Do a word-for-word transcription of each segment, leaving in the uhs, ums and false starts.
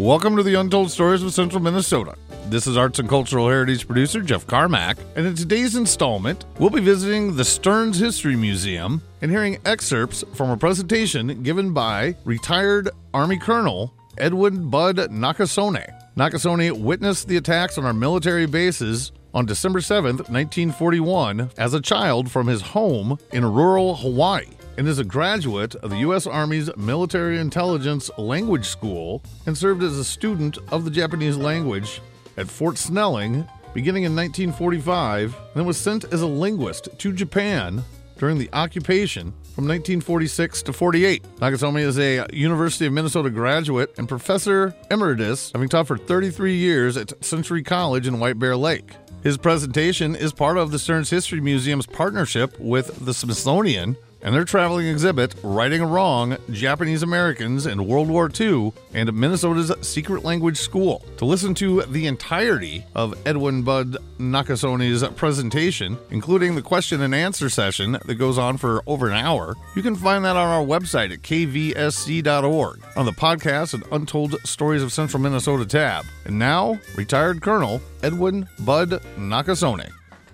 Welcome to the Untold Stories of Central Minnesota. This is Arts and Cultural Heritage producer Jeff Carmack, and in today's installment, we'll be visiting the Stearns History Museum and hearing excerpts from a presentation given by retired Army Colonel Edwin Bud Nakasone. Nakasone witnessed the attacks on our military bases on December seventh, nineteen forty-one, as a child from his home in rural Hawaii, and is a graduate of the U S Army's Military Intelligence Language School and served as a student of the Japanese language at Fort Snelling beginning in nineteen forty-five, and then was sent as a linguist to Japan during the occupation from nineteen forty-six to forty-eight. Nakasone is a University of Minnesota graduate and professor emeritus, having taught for thirty-three years at Century College in White Bear Lake. His presentation is part of the Stearns History Museum's partnership with the Smithsonian and their traveling exhibit, Righting a Wrong, Japanese Americans in World War Two and Minnesota's Secret Language School. To listen to the entirety of Edwin Bud Nakasone's presentation, including the question and answer session that goes on for over an hour, you can find that on our website at k v s c dot org on the podcast and Untold Stories of Central Minnesota tab. And now, retired Colonel Edwin Bud Nakasone.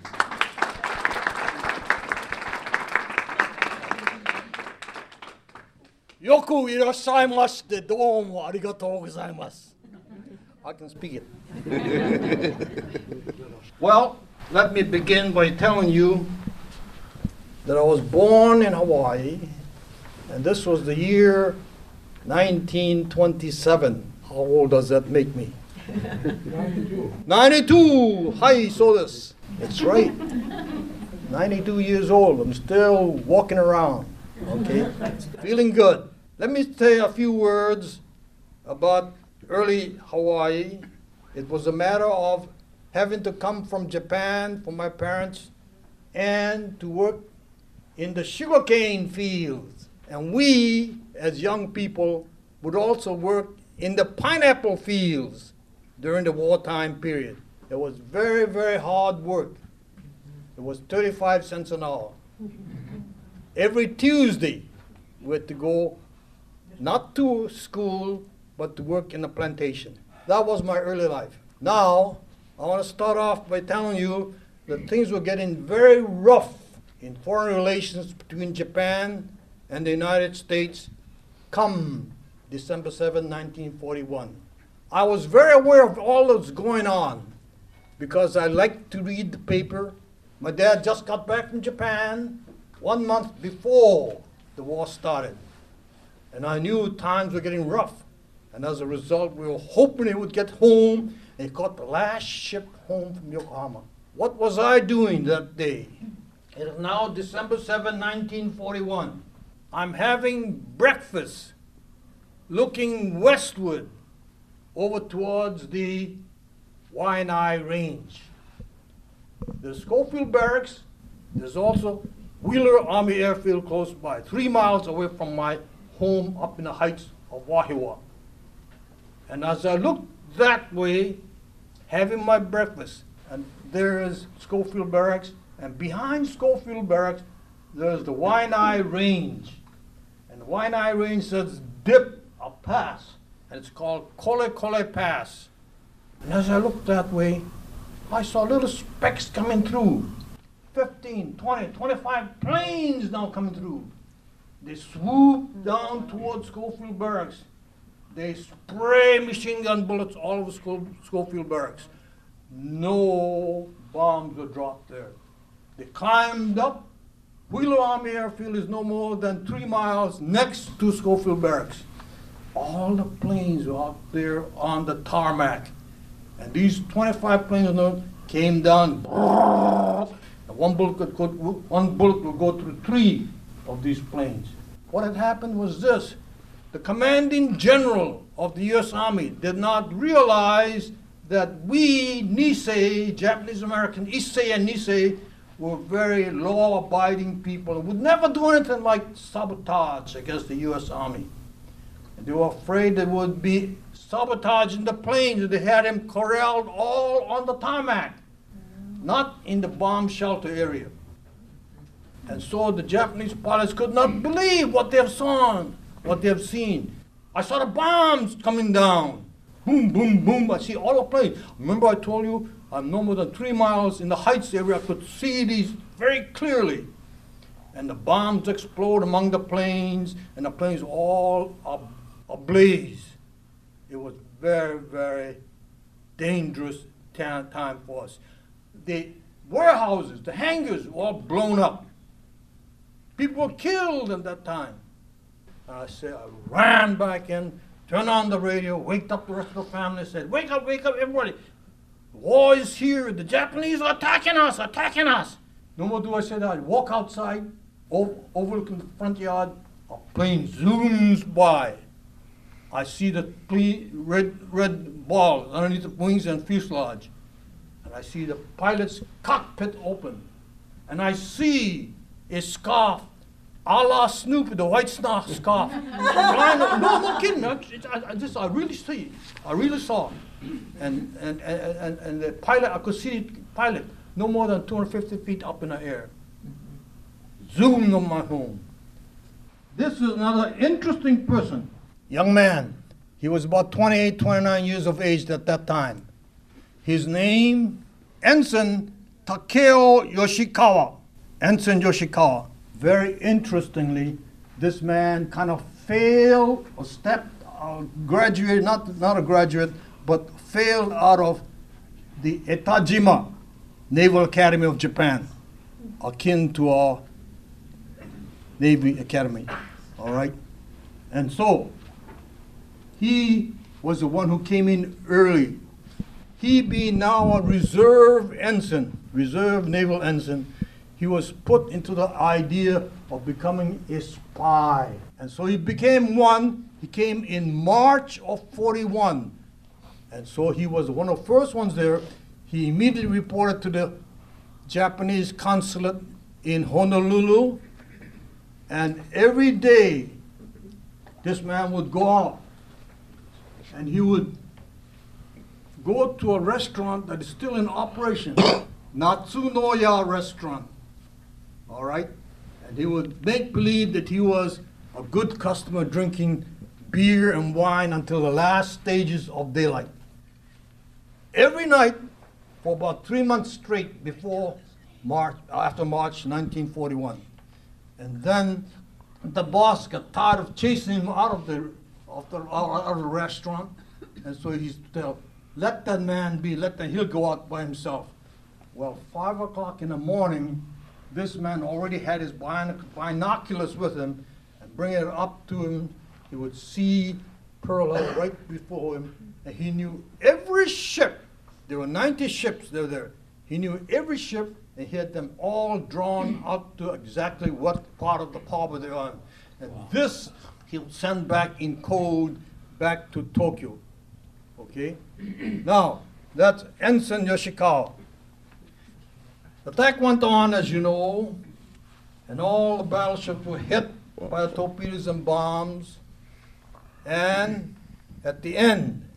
よくいらっしゃいまして、どうもありがとうございます。I can speak it. Well, let me begin by telling you that I was born in Hawaii, and this was the year nineteen twenty-seven. How old does that make me? ninety-two. ninety-two! はい、そうです。That's right. ninety-two years old. I'm still walking around. Okay? Feeling good. Let me say a few words about early Hawaii. It was a matter of having to come from Japan for my parents and to work in the sugarcane fields. And we, as young people, would also work in the pineapple fields during the wartime period. It was very, very hard work. It was thirty-five cents an hour. Every Tuesday, we had to go not to school, but to work in a plantation. That was my early life. Now, I want to start off by telling you that things were getting very rough in foreign relations between Japan and the United States come December seventh, nineteen forty-one. I was very aware of all that's going on because I liked to read the paper. My dad just got back from Japan one month before the war started. And I knew times were getting rough. And as a result, we were hoping he would get home, and he caught the last ship home from Yokohama. What was I doing that day? It is now December seventh, nineteen forty-one. I'm having breakfast looking westward over towards the Waianae Range. There's Schofield Barracks. There's also Wheeler Army Airfield close by, three miles away from my home up in the heights of Wahiawa. And as I looked that way, having my breakfast, and there is Schofield Barracks, and behind Schofield Barracks, there's the Waianae Range. And the Waianae Range says dip a pass, and it's called Kole Kole Pass. And as I looked that way, I saw little specks coming through. fifteen, twenty, twenty-five planes now coming through. They swoop down towards Schofield Barracks. They spray machine gun bullets all over Scho- Schofield Barracks. No bombs were dropped there. They climbed up. Wheeler Army Airfield is no more than three miles next to Schofield Barracks. All the planes were out there on the tarmac. And these twenty-five planes came down. One bullet, could go, one bullet would go through three of these planes. What had happened was this. The commanding general of the U S Army did not realize that we, Nisei, Japanese American, Issei and Nisei, were very law-abiding people and would never do anything like sabotage against the U S Army. And they were afraid there would be sabotage in the planes, and they had him corralled all on the tarmac, not in the bomb shelter area. And so the Japanese pilots could not believe what they have seen, what they have seen. I saw the bombs coming down. boom, boom, boom. I see all the planes. Remember I told you I'm no more than three miles in the heights area. I could see these very clearly. And the bombs explode among the planes, and the planes all ab- ablaze. It was very, very dangerous ta- time for us. The warehouses, the hangars were all blown up. People were killed at that time. And I said, I ran back in, turned on the radio, waked up the rest of the family, said, wake up, wake up, everybody. The war is here. The Japanese are attacking us, attacking us. No more do I say that. I walk outside, over, overlooking the front yard, a plane zooms by. I see the ple- red, red ball underneath the wings and fuselage. And I see the pilot's cockpit open. And I see a scarf, a la Snoopy, the white scarf. scarf. no, no kidding. I, I, I just, I really see. I really saw. And, and, and, and, and the pilot, I could see the pilot no more than two hundred fifty feet up in the air. Zoomed on my home. This is another interesting person. Young man. He was about twenty-eight, twenty-nine years of age at that time. His name, Ensign Takeo Yoshikawa. Ensign Yoshikawa. Very interestingly, this man kind of failed or stepped, uh, graduated, not, not a graduate, but failed out of the Etajima Naval Academy of Japan, akin to our Navy Academy, all right? And so, he was the one who came in early. He being now a reserve ensign, reserve naval ensign, he was put into the idea of becoming a spy. And so he became one. He came in March of forty-one. And so he was one of the first ones there. He immediately reported to the Japanese consulate in Honolulu. And every day, this man would go out and he would go to a restaurant that is still in operation, Natsunoya restaurant, all right? And he would make believe that he was a good customer drinking beer and wine until the last stages of daylight. Every night for about three months straight before March, after March nineteen forty-one. And then the boss got tired of chasing him out of the, of the, out of the restaurant. And so he used to tell, let that man be, let that, he'll go out by himself. Well, five o'clock in the morning, this man already had his binoc- binoculars with him, and bringing it up to him, he would see Pearl Harbor right before him, and he knew every ship. There were ninety ships that were there. He knew every ship, and he had them all drawn out to exactly what part of the harbor they're on. And wow. This he'll send back in code back to Tokyo. Okay? Now, that's Ensign Yoshikawa. The attack went on, as you know, and all the battleships were hit by the torpedoes and bombs. And at the end,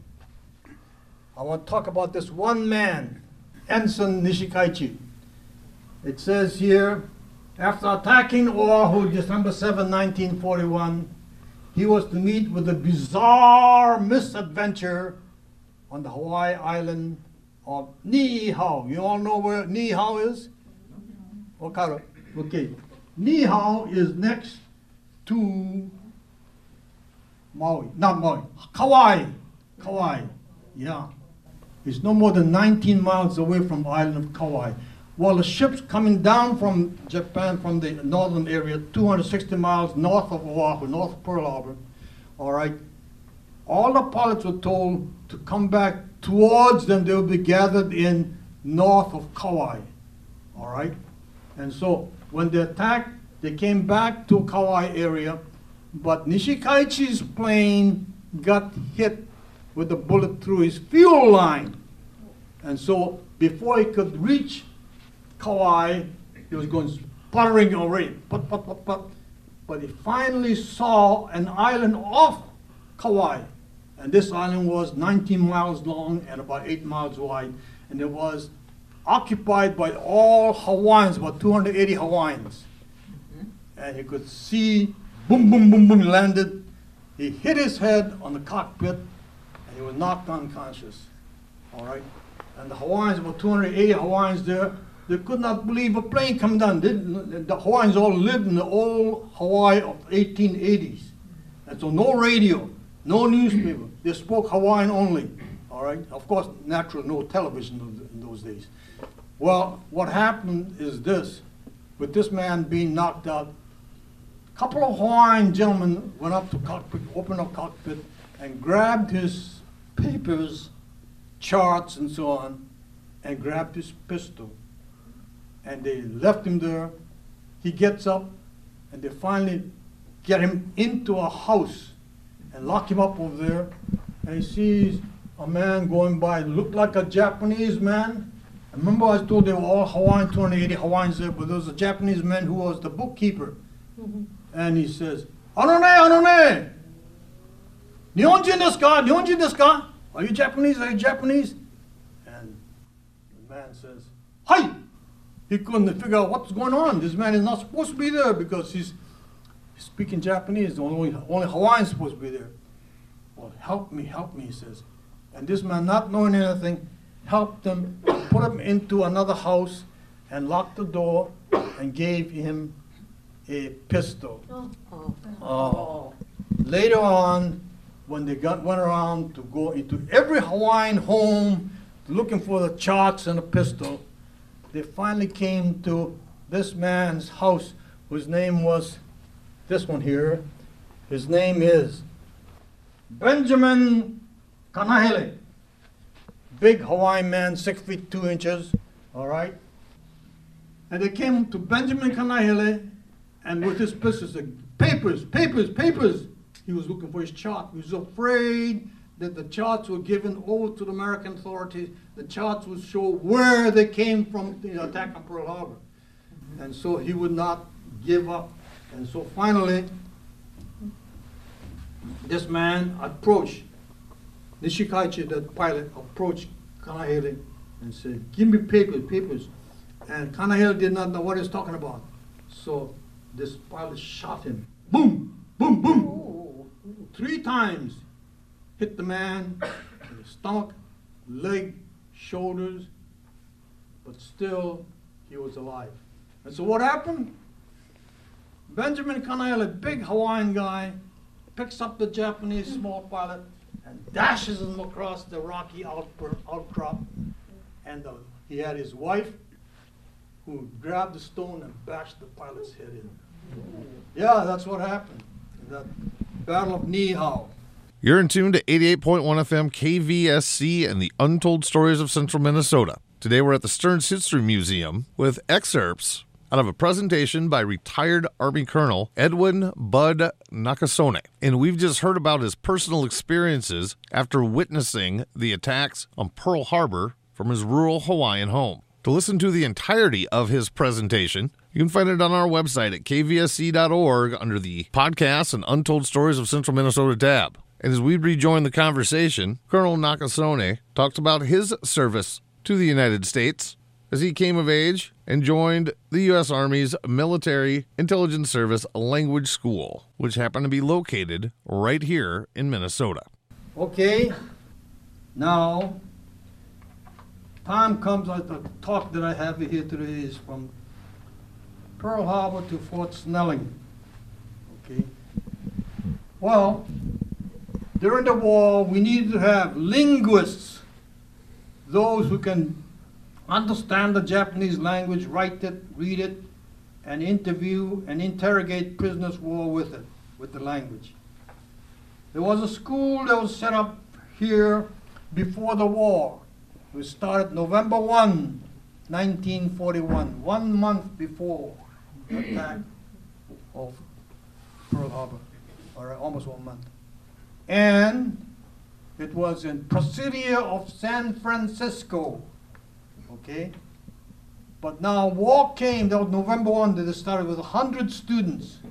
I want to talk about this one man, Ensign Nishikaichi. It says here, after attacking Oahu December seventh, nineteen forty-one, he was to meet with a bizarre misadventure on the Hawaii island of Niihau. You all know where Niihau is? Okay. Okay. Niihau is next to Maui, not Maui, Kauai. Kauai, yeah. It's no more than nineteen miles away from the island of Kauai. Well, the ships coming down from Japan, from the northern area, two hundred sixty miles north of Oahu, north of Pearl Harbor, all right, all the pilots were told to come back towards them. They would be gathered in north of Kauai, all right? And so when they attacked, they came back to Kauai area, but Nishikaichi's plane got hit with a bullet through his fuel line. And so before he could reach Kauai, he was going sputtering already, put, put, put, put. But he finally saw an island off Kauai. And this island was nineteen miles long and about eight miles wide. And it was occupied by all Hawaiians, about two hundred eighty Hawaiians. Mm-hmm. And he could see, boom, boom, boom, boom, he landed. He hit his head on the cockpit, and He was knocked unconscious, all right? And the Hawaiians, about two hundred eighty Hawaiians there, they could not believe a plane coming down. They, the Hawaiians all lived in the old Hawaii of eighteen eighties. And so no radio, no newspaper. They spoke Hawaiian only, all right? Of course, naturally, no television in those days. Well, what happened is this. With this man being knocked out, a couple of Hawaiian gentlemen went up to cockpit, opened up cockpit, and grabbed his papers, charts, and so on, and grabbed his pistol. And they left him there. He gets up, and they finally get him into a house and lock him up over there. And he sees a man going by, looked like a Japanese man. Remember I told you they were all Hawaiian, two hundred eighty Hawaiians there, but there was a Japanese man who was the bookkeeper. Mm-hmm. And he says, Anone, Anone! Nihonjin desu ka? Nihonjin desu ka? Are you Japanese? Are you Japanese? And the man says, Hi! He couldn't figure out what's going on. This man is not supposed to be there because he's, he's speaking Japanese. Only, only Hawaiians supposed to be there. Well, help me, help me, he says. And this man, not knowing anything, helped him, put him into another house, and locked the door, and gave him a pistol. Oh. Oh. Later on, when they got, went around to go into every Hawaiian home looking for the charts and a pistol, they finally came to this man's house, whose name was this one here. His name is Benjamin Kanahele. Big Hawaiian man, six feet two inches, all right? And they came to Benjamin Kanahele, and with his pistol said, papers, papers, papers. He was looking for his chart. He was afraid that the charts were given over to the American authorities. The charts would show where they came from the attack on Pearl Harbor. And so he would not give up. And so finally, this man approached, Nishikaichi, the pilot, approached Kanahele and said, give me papers, papers. And Kanahele did not know what he was talking about. So this pilot shot him. Boom, boom, boom. Ooh. Three times. Hit the man in the stomach, leg, shoulders, but still he was alive. And so what happened? Benjamin Kanahele, big Hawaiian guy, picks up the Japanese small pilot and dashes him across the rocky outcrop. And the, he had his wife who grabbed the stone and bashed the pilot's head in. Yeah, that's what happened in that Battle of Niihau. You're in tune to eighty-eight point one F M K V S C and the Untold Stories of Central Minnesota. Today we're at the Stearns History Museum with excerpts out of a presentation by retired Army Colonel Edwin Bud Nakasone. And we've just heard about his personal experiences after witnessing the attacks on Pearl Harbor from his rural Hawaiian home. To listen to the entirety of his presentation, you can find it on our website at k v s c dot org under the Podcasts and Untold Stories of Central Minnesota tab. And as we rejoin the conversation, Colonel Nakasone talks about his service to the United States as he came of age and joined the U S Army's Military Intelligence Service Language School, which happened to be located right here in Minnesota. Okay, now, time comes, the talk that I have here today is from Pearl Harbor to Fort Snelling. Okay, well, during the war, we needed to have linguists, those who can understand the Japanese language, write it, read it, and interview and interrogate prisoners of war with it, with the language. There was a school that was set up here before the war. It started November first, nineteen forty-one, one month before the attack of Pearl Harbor, or almost one month. And it was in Presidio of San Francisco, okay? But now war came, that was November first, that it started with one hundred students.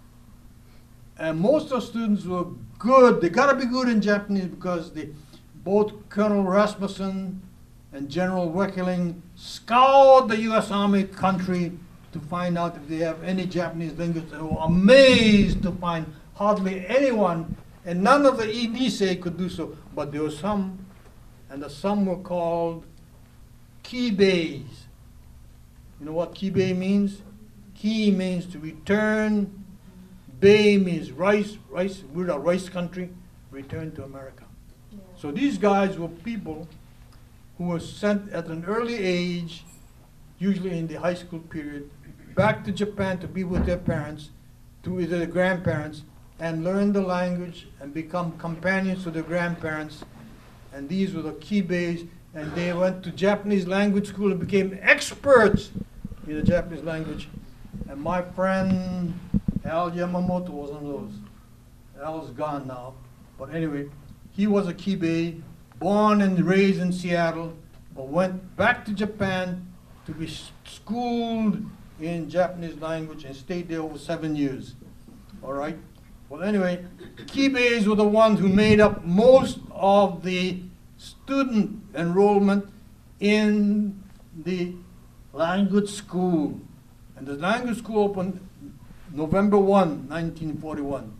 And most of the students were good. They gotta be good in Japanese because the, both Colonel Rasmussen and General Weckeling scoured the U S Army country to find out if they have any Japanese linguists. They were amazed to find hardly anyone And none of the Nisei could do so, but there were some, and the some were called Kibeis. You know what Kibei means? Ki means to return. Bei means rice, rice, we're a rice country, return to America. Yeah. So these guys were people who were sent at an early age, usually in the high school period, back to Japan to be with their parents, to either their grandparents, and learn the language and become companions to their grandparents. And these were the Kibeis, and they went to Japanese language school and became experts in the Japanese language. And my friend Al Yamamoto was one of those. Al's gone now. But anyway, he was a Kibei, born and raised in Seattle, but went back to Japan to be schooled in Japanese language and stayed there over seven years. All right? Well, anyway, Kibeis were the ones who made up most of the student enrollment in the language school. And the language school opened November first, nineteen forty-one.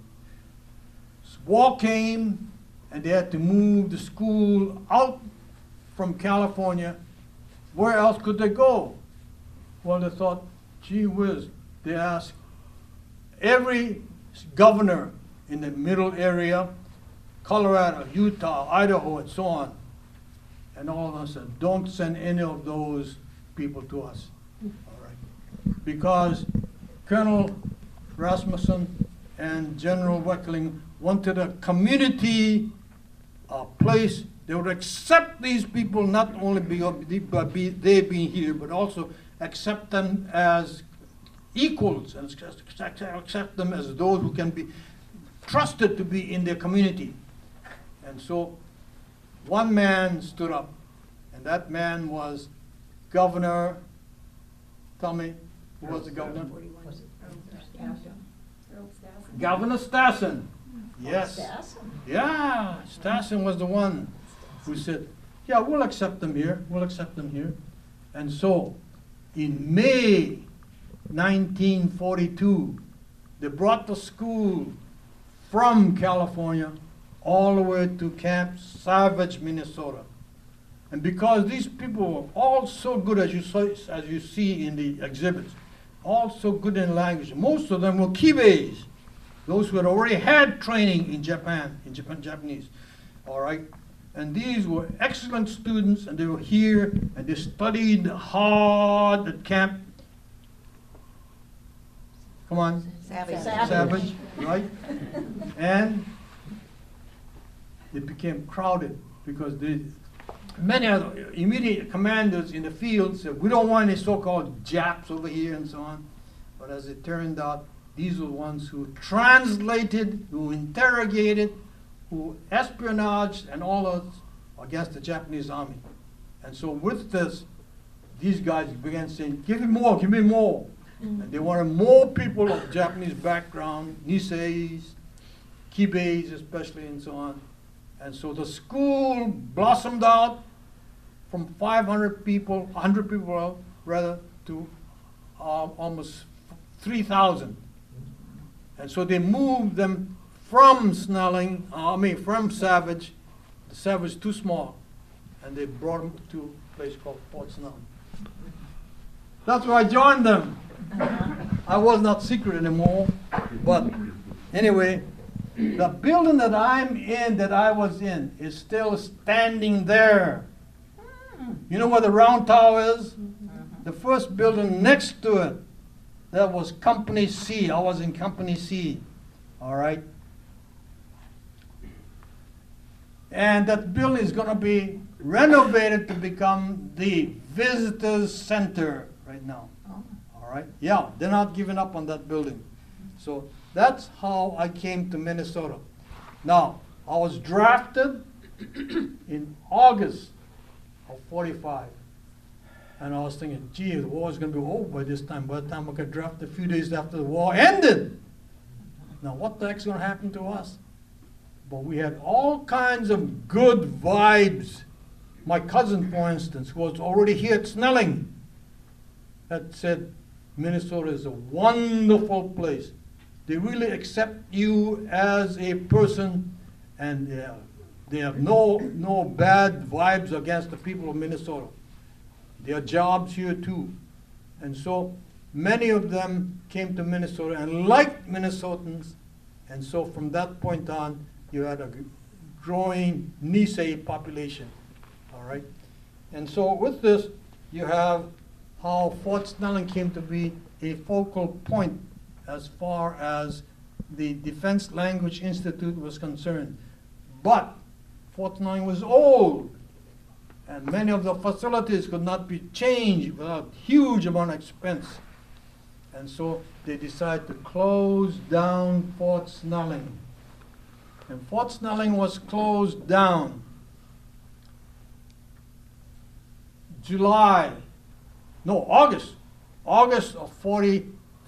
War came, and they had to move the school out from California. Where else could they go? Well, they thought, gee whiz. They asked every governor in the middle area, Colorado, Utah, Idaho, and so on. And all of them said, don't send any of those people to us. All right. Because Colonel Rasmussen and General Weckling wanted a community, a place they would accept these people, not only be, be, they being here, but also accept them as equals and accept them as those who can be trusted to be in their community. And so one man stood up, and that man was Governor, tell me, who was the governor? Governor Stassen. Yes. Yeah, Stassen was the one who said, yeah, we'll accept them here, we'll accept them here. And so in May nineteen forty-two, they brought the school from California all the way to Camp Savage, Minnesota. And because these people were all so good, as you, saw, as you see in the exhibits, all so good in language, most of them were Kibeis, those who had already had training in Japan, in Japan, Japanese, all right? And these were excellent students, and they were here, and they studied hard at Camp, come on, Savage, Savage, right? And it became crowded because they, many of the immediate commanders in the field said, we don't want any so-called Japs over here and so on. But as it turned out, these were the ones who translated, who interrogated, who espionaged and all of against the Japanese army. And so with this, these guys began saying, give me more, give me more. Mm-hmm. And they wanted more people of Japanese background, Niseis, Kibeis especially, and so on. And so the school blossomed out from five hundred people, one hundred people rather, to uh, almost three thousand. And so they moved them from Snelling, uh, I mean from Savage, the Savage too small, and they brought them to a place called Fort Snelling. That's where I joined them. I was not secret anymore, but anyway, the building that I'm in, that I was in, is still standing there. You know where the round tower is? The first building next to it, that was Company C. I was in Company C, all right? And that building is going to be renovated to become the visitors center right now. All right? Yeah, they're not giving up on that building. So that's how I came to Minnesota. Now, I was drafted in August of forty-five. And I was thinking, gee, the war is going to be over by this time. By the time I got drafted a few days after the war ended. Now, what the heck's going to happen to us? But we had all kinds of good vibes. My cousin, for instance, who was already here at Snelling, had said, Minnesota is a wonderful place. They really accept you as a person, and uh, they have no, no bad vibes against the people of Minnesota. There are jobs here too. And so many of them came to Minnesota and liked Minnesotans. And so from that point on, you had a growing Nisei population, all right? And so with this, you have how Fort Snelling came to be a focal point as far as the Defense Language Institute was concerned. But Fort Snelling was old, and many of the facilities could not be changed without huge amount of expense. And so they decided to close down Fort Snelling. And Fort Snelling was closed down July, no, August, August of forty,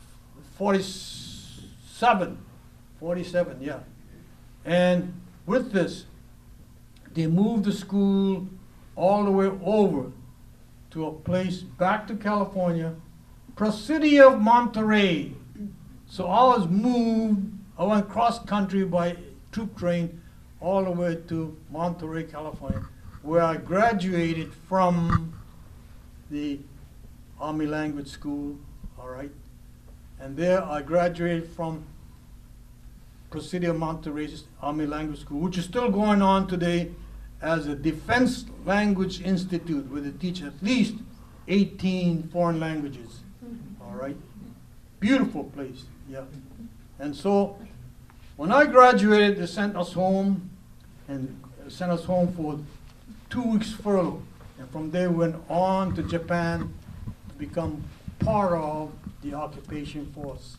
forty-seven, forty-seven, yeah. And with this, they moved the school all the way over to a place back to California, Presidio of Monterey. So I was moved, I went cross country by troop train all the way to Monterey, California, where I graduated from the Army Language School, all right? And there I graduated from Presidio of Monterey's Army Language School, which is still going on today as a Defense Language Institute, where they teach at least eighteen foreign languages, all right? Beautiful place, yeah. And so when I graduated, they sent us home and sent us home for two weeks furlough. And from there we went on to Japan to become part of the occupation force.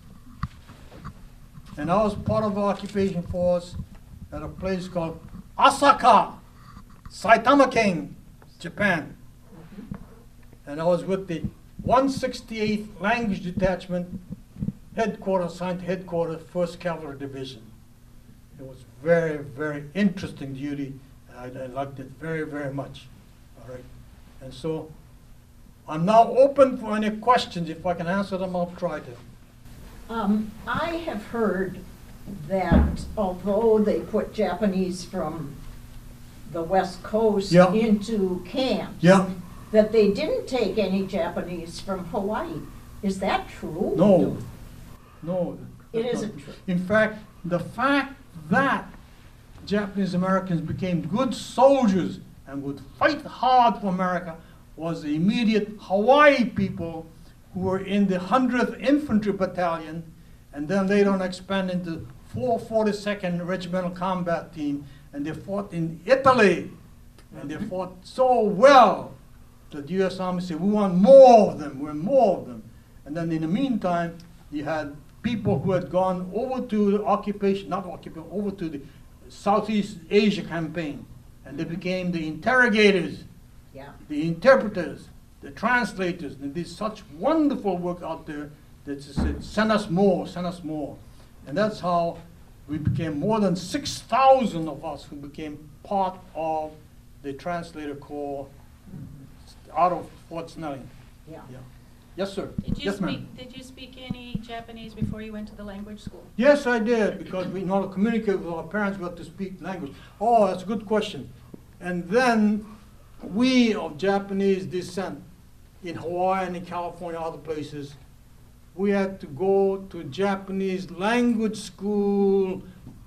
And I was part of the occupation force at a place called Asaka, Saitama-ken, Japan. And I was with the one sixty-eighth Language Detachment, headquarters, assigned to headquarters, first Cavalry Division. It was very, very interesting duty. And I, I liked it very, very much. All right. And so I'm now open for any questions. If I can answer them, I'll try to. Um, I have heard that although they put Japanese from the West Coast Yeah. into camps, Yeah. that they didn't take any Japanese from Hawaii. Is that true? No. No. It that's isn't not true. In fact, the fact that Japanese Americans became good soldiers and would fight hard for America was the immediate Hawaii people who were in the hundredth Infantry Battalion, and then later on expanded into four forty-second Regimental Combat Team, and they fought in Italy, and they fought so well that the U S Army said, we want more of them, we want more of them. And then in the meantime, you had people who had gone over to the occupation, not occupation, over to the Southeast Asia campaign, and they became the interrogators, Yeah. the interpreters, the translators, and they did such wonderful work out there that they said, send us more, send us more. And that's how we became more than six thousand of us who became part of the translator corps out of Fort Snelling. Yeah. Yeah. Yes, sir. Did you Yes, ma'am. speak, did you speak any Japanese before you went to the language school? Yes, I did, because we, in order to communicate with our parents, we had to speak language. Oh, that's a good question. And then we of Japanese descent in Hawaii and in California, other places, we had to go to Japanese language school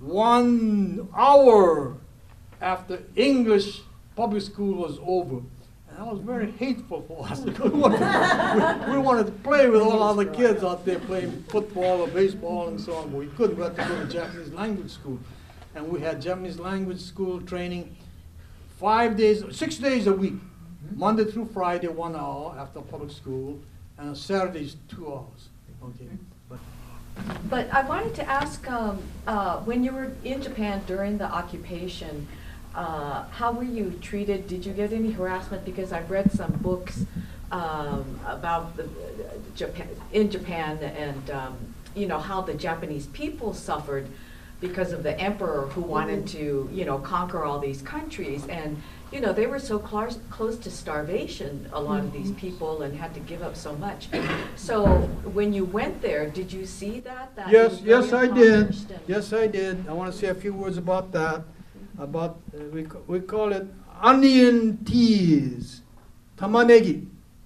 one hour after English public school was over. And that was very hateful for us because we wanted, we, we wanted to play with all other kids out there playing football or baseball and so on, but we couldn't. We had to go to Japanese language school. And we had Japanese language school training five days, six days a week, Monday through Friday, one hour after public school, and on Saturdays, two hours. Okay. But But I wanted to ask, um, uh, when you were in Japan during the occupation, uh, how were you treated? Did you get any harassment? Because I've read some books um, about the, uh, Japan, in Japan and um, you know how the Japanese people suffered because of the emperor who wanted to, you know, conquer all these countries. And, you know, they were so close, close to starvation, a lot of these people, and had to give up so much. So when you went there, did you see that? that Yes, it was yes, very I did. accomplished and- Yes, I did. I want to say a few words about that. About, uh, we, ca- we call it onion teas, tamanegi.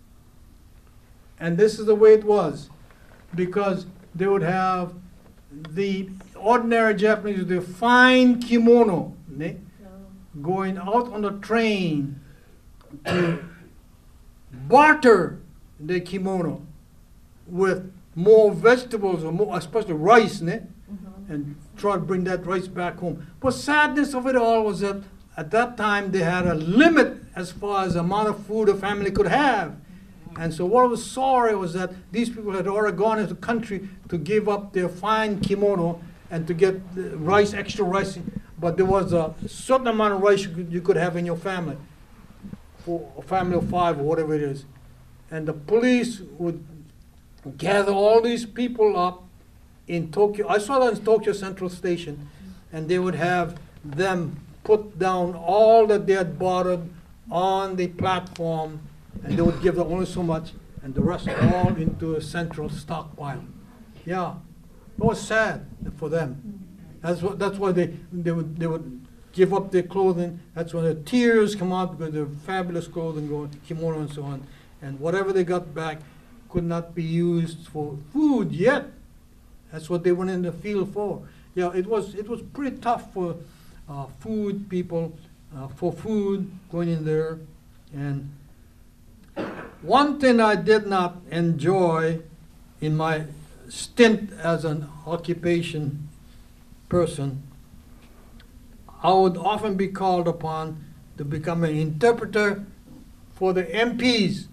And this is the way it was, because they would have the ordinary Japanese with their fine kimono, ne, going out on the train to barter the kimono with more vegetables, or more, especially rice, ne, and try to bring that rice back home. But sadness of it all was that at that time they had a limit as far as the amount of food a family could have. And so what was sorry was that these people had already gone into the country to give up their fine kimono and to get the rice, extra rice, but there was a certain amount of rice you could, you could have in your family, for a family of five or whatever it is. And the police would gather all these people up in Tokyo. I saw that in Tokyo Central Station, and they would have them put down all that they had bartered on the platform, and they would give them only so much, and the rest all into a central stockpile. Yeah, it was sad for them. That's what. That's why they they would they would give up their clothing. That's when the tears come out because their fabulous clothing, going kimono and so on, and whatever they got back could not be used for food yet. That's what they went in the field for. Yeah, it was it was pretty tough for uh, food people, uh, for food going in there. And one thing I did not enjoy in my stint as an occupation person, I would often be called upon to become an interpreter for the M Ps,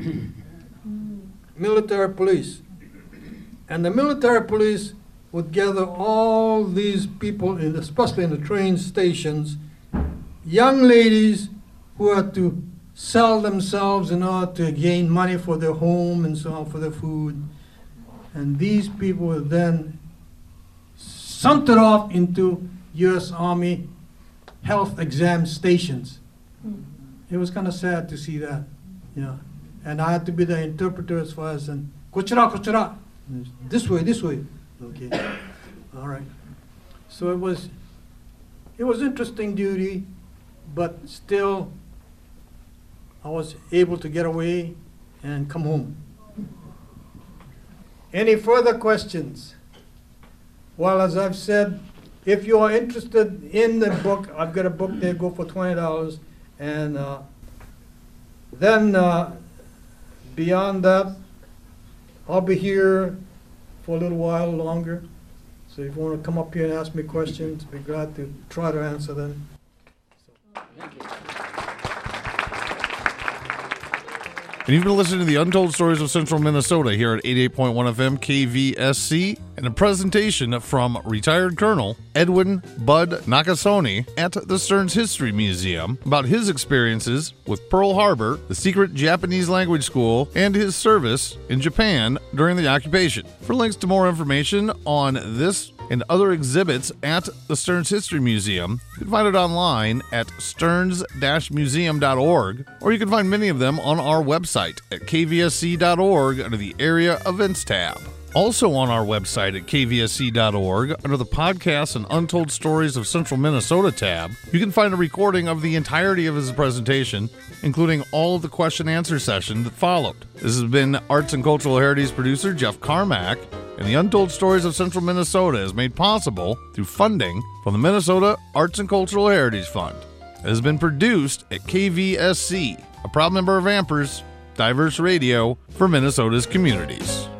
military police. And the military police would gather all these people, in, especially in the train stations, young ladies who had to sell themselves in order to gain money for their home and so on, for their food. And these people were then sunted off into U S Army health exam stations. It was kind of sad to see that, yeah. And I had to be the interpreter as far as, and, kochira, kochira, this way, this way. Okay, all right. So it was, it was interesting duty, but still, I was able to get away and come home. Any further questions? Well, as I've said, if you are interested in the book, I've got a book there, go for twenty dollars. And uh, then uh, beyond that, I'll be here for a little while longer. So if you want to come up here and ask me questions, I'll be glad to try to answer them. And you've been listening to the Untold Stories of Central Minnesota here at eighty-eight point one F M K V S C, and a presentation from retired Colonel Edwin Bud Nakasone at the Stearns History Museum about his experiences with Pearl Harbor, the secret Japanese language school, and his service in Japan during the occupation. For links to more information on this and other exhibits at the Stearns History Museum, you can find it online at stearns dash museum dot org, or you can find many of them on our website at k v s c dot org under the Area Events tab. Also on our website at k v s c dot org, under the Podcasts and Untold Stories of Central Minnesota tab, you can find a recording of the entirety of his presentation, including all of the question-answer session that followed. This has been Arts and Cultural Heritage producer Jeff Carmack, and the Untold Stories of Central Minnesota is made possible through funding from the Minnesota Arts and Cultural Heritage Fund. It has been produced at K V S C, a proud member of Ampers, diverse radio for Minnesota's communities.